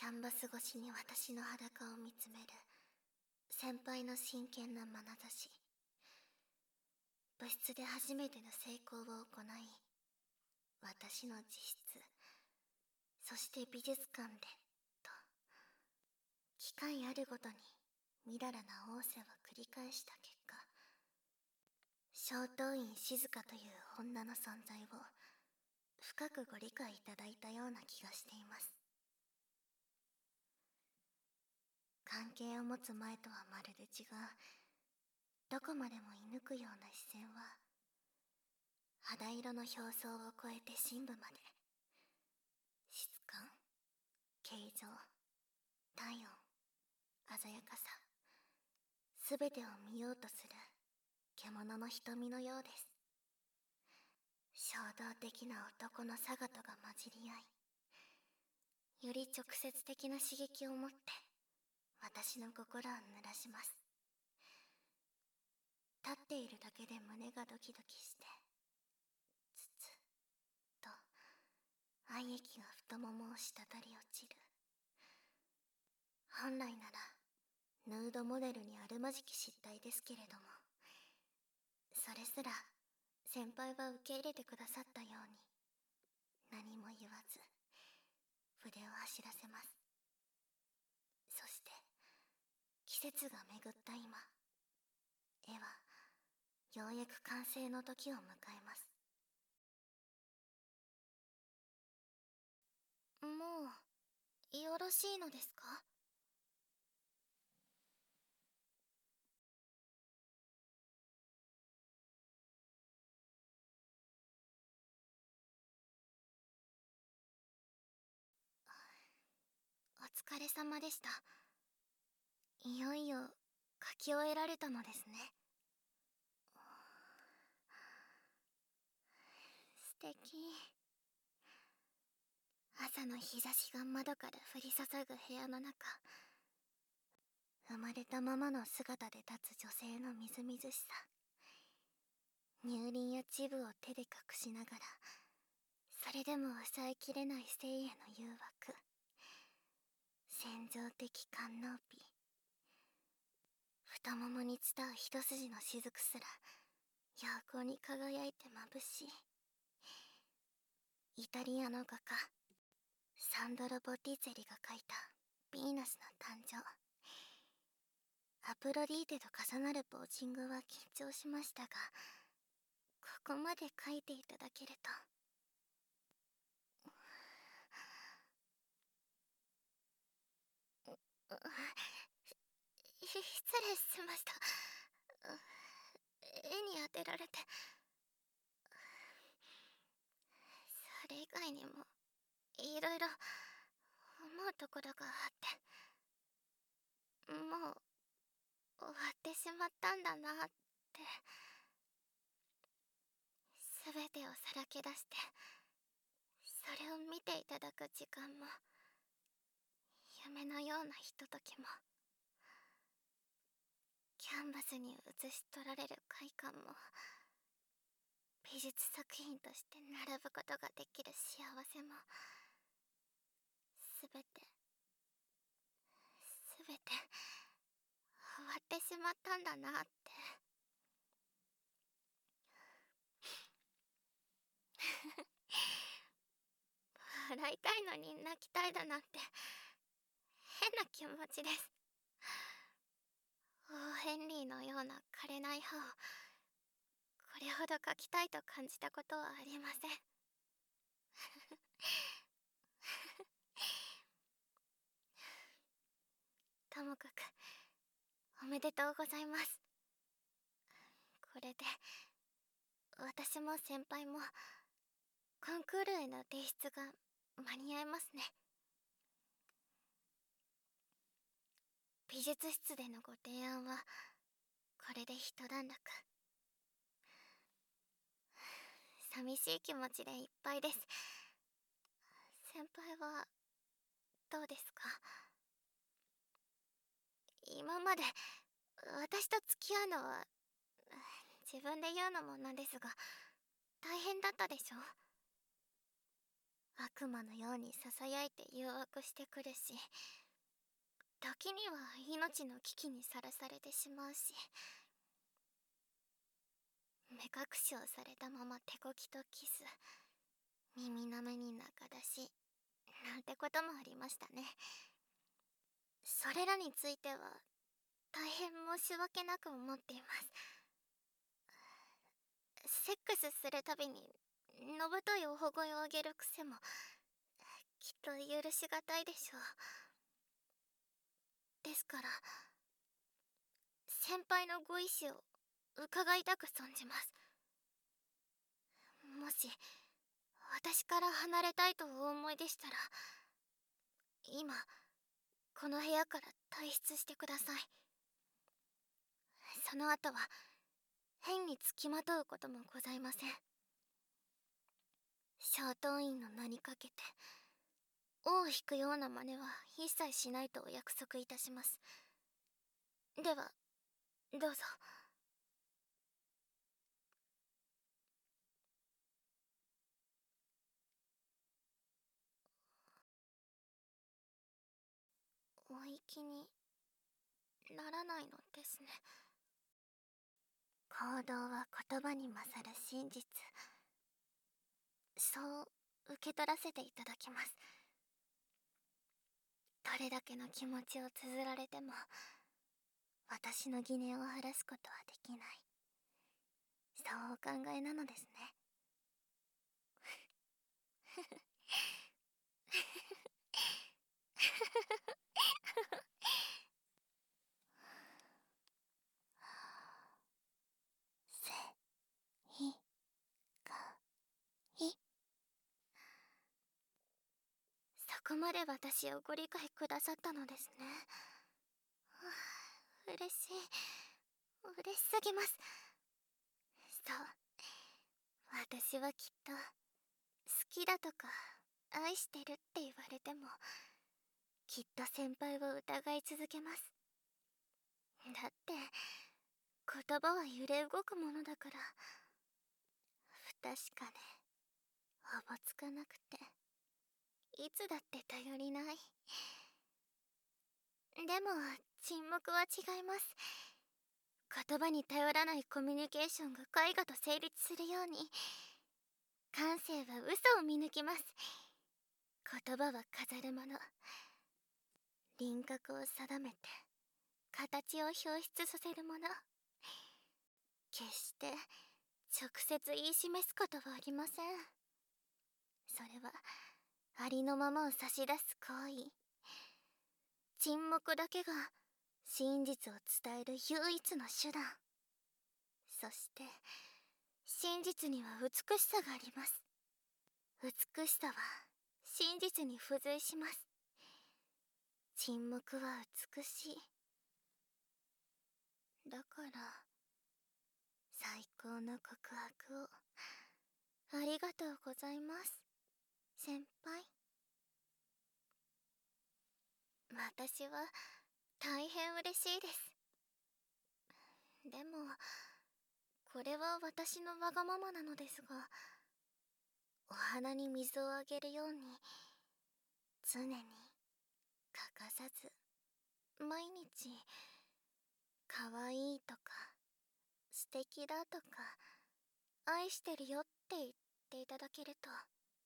キャンバス越しに私の裸を見つめる先輩の真剣な眼差し。部室で初めての成功を行い、私の自室、そして美術館でと機会あるごとにみだらな仰せを繰り返した結果、小刀院静香という女の存在を深くご理解いただいたような気がしています。関係を持つ前とはまるで違う、どこまでも射抜くような視線は、肌色の表層を越えて深部まで、質感、形状、体温、鮮やかさ、すべてを見ようとする獣の瞳のようです。衝動的な男のサガとが混じり合い、より直接的な刺激を持って私の心を濡らします。立っているだけで胸がドキドキして、つつと愛液が太ももを滴り落ちる。本来ならヌードモデルにあるまじき失態ですけれども、それすら先輩は受け入れてくださったように、何も言わず筆を走らせます。そして季節が巡った今、絵はようやく完成の時を迎えます。もうよろしいのですか？お疲れ様でした。いよいよ書き終えられたのですね。素敵。朝の日差しが窓から降り注ぐ部屋の中、生まれたままの姿で立つ女性のみずみずしさ、乳輪や恥部を手で隠しながら、それでも抑えきれない性への誘惑、戦場的官能美、太ももに伝う一筋の雫すら陽光に輝いて眩しい。イタリアの画家サンドロ・ボッティチェリが描いたヴィーナスの誕生。アプロディーテと重なるポージングは緊張しましたが、ここまで描いていただけると。失礼しました。絵に当てられて。それ以外にもいろいろ思うところがあって、もう終わってしまったんだなって。全てをさらけ出して、それを見ていただく時間も、夢のようなひとときも、キャンバスに映し取られる快感も、美術作品として並ぶことができる幸せも、すべて終わってしまったんだなって。笑いたいのに泣きたいだなんて変な気持ちです。オーヘンリーのような枯れない歯をこれほど描きたいと感じたことはありません。ともかくおめでとうございます。これで私も先輩もコンクールへの提出が間に合いますね。美術室でのご提案はこれで一段落。寂しい気持ちでいっぱいです。先輩はどうですか？今まで私と付き合うのは自分で言うのもなんですが大変だったでしょ？ 悪魔のように囁いて誘惑してくるし、時には命の危機にさらされてしまうし、目隠しをされたまま手こきとキス、耳なめに仲出し、なんてこともありましたね。それらについては大変申し訳なく思っています。セックスするたびにのぶといおほごいをあげる癖もきっと許しがたいでしょう。ですから先輩のご意志を伺いたく存じます。もし私から離れたいとお思いでしたら、今この部屋から退出してください。その後は変につきまとうこともございません。小党員の名にかけて尾を引くような真似は一切しないとお約束いたします。ではどうぞ。お行きにならないのですね。行動は言葉に勝る真実、そう受け取らせていただきます。どれだけの気持ちを綴られても私の疑念を晴らすことはできない、そうお考えなのですね。せいかい、そこまで私をご理解くださったのですね。嬉しい、嬉しすぎます。そう、私はきっと好きだとか愛してるって言われてもきっと先輩を疑い続けます。だって言葉は揺れ動くものだから、不確かでおぼつかなくていつだって頼りない。でも沈黙は違います。言葉に頼らないコミュニケーションが絵画と成立するように、感性は嘘を見抜きます。言葉は飾るもの、輪郭を定めて形を表出させるもの、決して直接言い示すことはありません。それはありのままを差し出す行為。沈黙だけが真実を伝える唯一の手段。そして真実には美しさがあります。美しさは真実に付随します。沈黙は美しい。だから最高の告白をありがとうございます、先輩。私は大変嬉しいです。でもこれは私のわがままなのですが、お花に水をあげるように常に欠かさず毎日かわいいとか素敵だとか愛してるよって言っていただけると、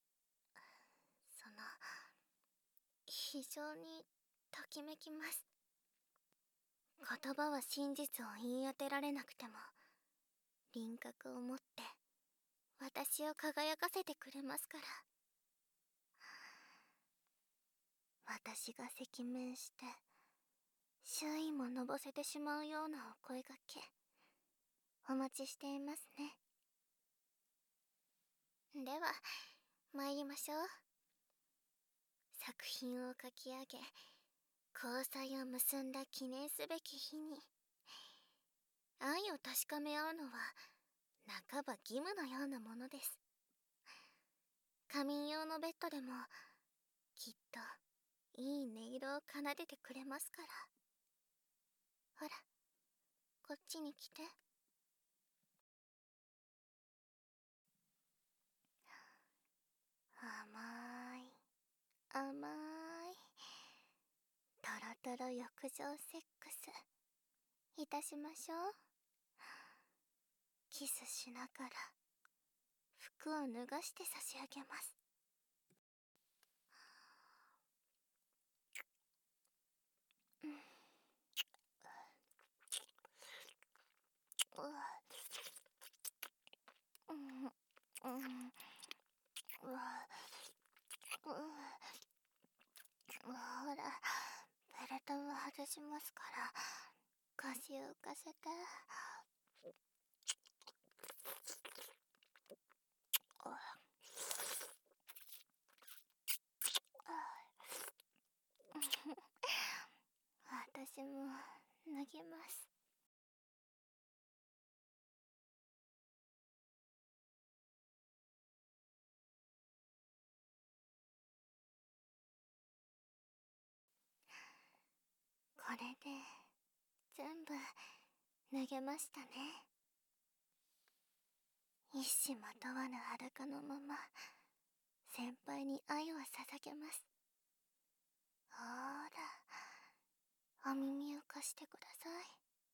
非常にときめきます。言葉は真実を言い当てられなくても輪郭を持って私を輝かせてくれますから。私が赤面して周囲ものぼせてしまうようなお声がけお待ちしていますね。では参りましょう。作品を書き上げ交際を結んだ記念すべき日に愛を確かめ合うのは半ば義務のようなものです。仮眠用のベッドでもきっといい音色を奏でてくれますから。ほらこっちに来て。甘甘いトロトロ浴場セックスいたしましょう。キスしながら服を脱がして差し上げます。ほら、ベルトを外しますから腰を浮かせて。私も脱ぎます。これで全部脱げましたね。一糸まとわぬ裸のまま先輩に愛を捧げます。ほら、お耳を貸してください。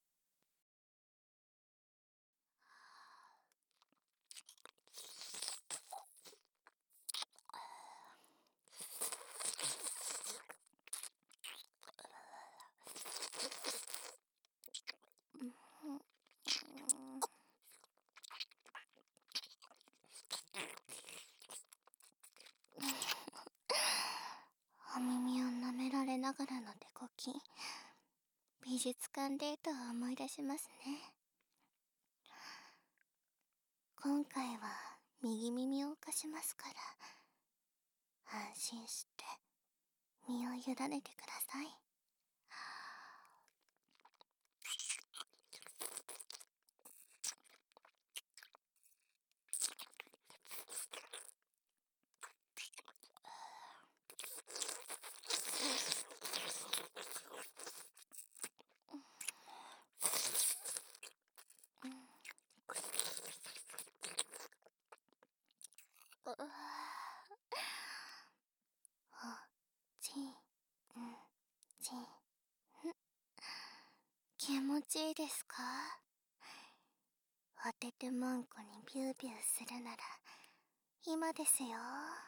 お耳を舐められながらの手こき、美術館デートを思い出しますね。今回は右耳を貸しますから、安心して身を委ねてください。気持ちいいですか？おててまんこにビュービューするなら今ですよ。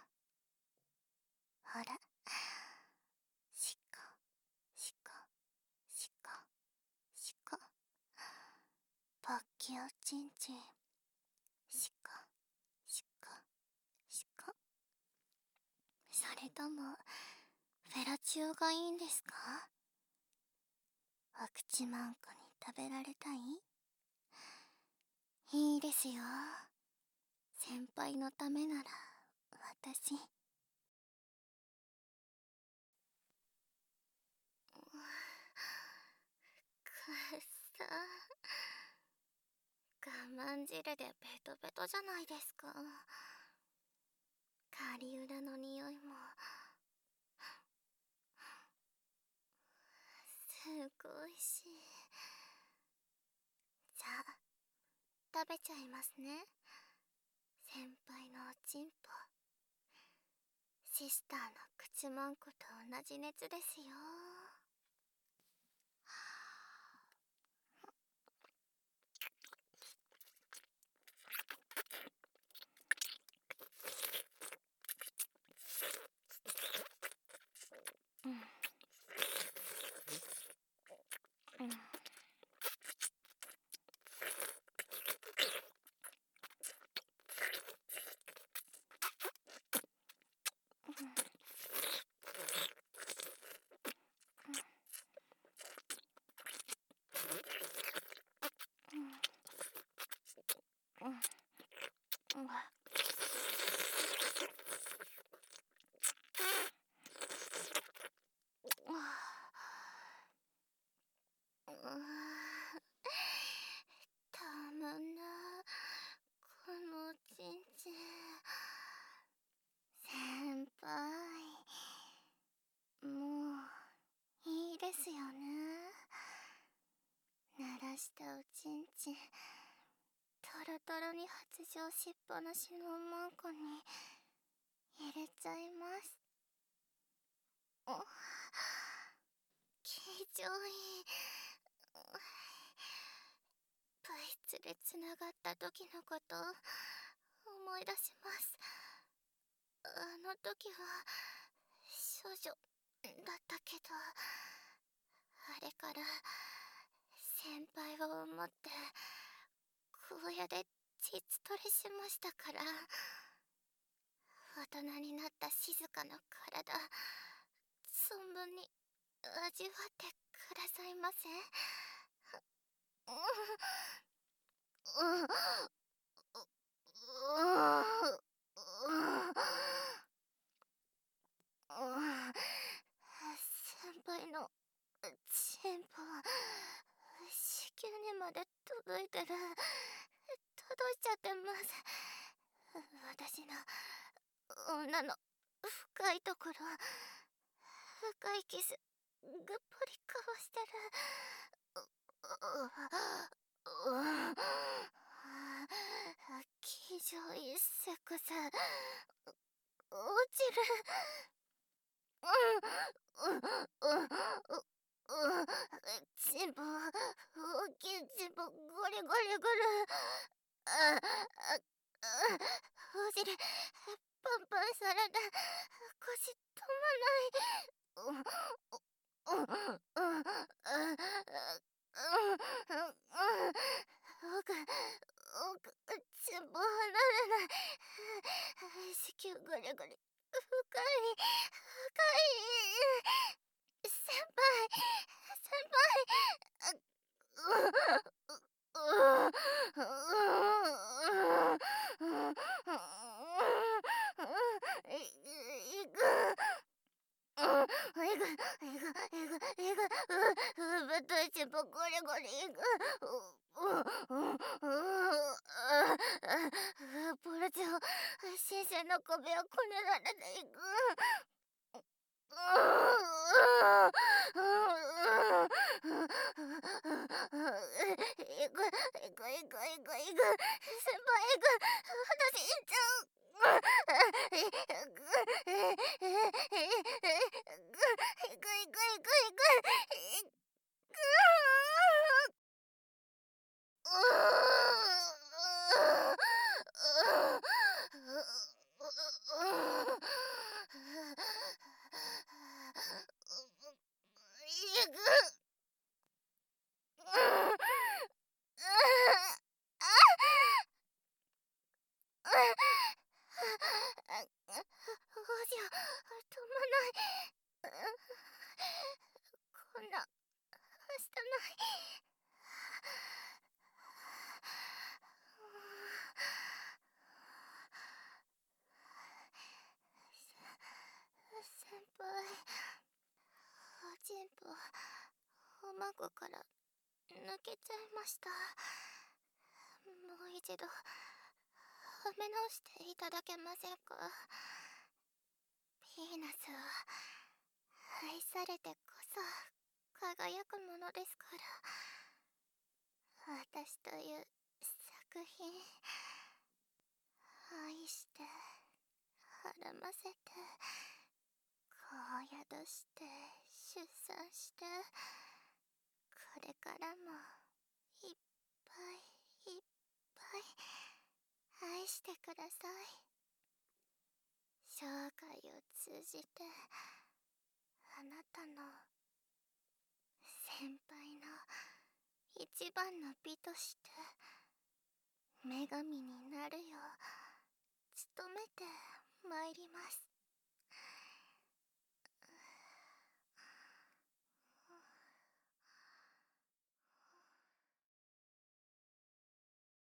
ほら、しこしこしこしこ、ポッキおちんちん、しこしこしこ。それともフェラチオがいいんですか？お口まんこに食べられたい？いいですよ。先輩のためなら私。くっさ、我慢汁でベトベトじゃないですか。カリウラの匂いもすごいし。じゃあ食べちゃいますね。先輩のおちんぽ、シスターの口まんこと同じ熱ですよ。たまんな、このおちんちん。先輩、もういいですよね。鳴らしたおちんちんトロトロに発情しっぱなしのおまんこに入れちゃいます。 気上位部室でつながった時のことを思い出します。あの時は少女だったけど、あれから先輩を思って荒野で膣トレしましたから。大人になった静かな体、存分に味わってくださいませ。先輩のチンポ子宮にまで届いてる。届いちゃってます。私の女の深いところ、深いキスぐっぽりかわしてる。気丈いセクサ落ちる。チンポ、大きいチンポ、ゴリゴリゴリ。お尻パンパンされて腰止まない。奥、チンポ離れない。子宮ゴリゴリ深い深い。先輩先輩。ぶといチンポゴリゴリいく。ポルチを新鮮な壁をこねられていく。いくいくいくいくいく。先輩いく。私行っちゃう。いくいくいくいくいく。こんな、はしたない。先輩、おちんぽ、おまごから抜けちゃいました。もう一度、褒め直していただけませんか。ヴィーナスは、愛されてこそ、輝くものですから。私という作品、愛して、はらませて、子を宿して出産して、これからもいっぱいいっぱい愛してください。生涯を通じてあなたの先輩の一番の美として女神になるよう努めてまいります。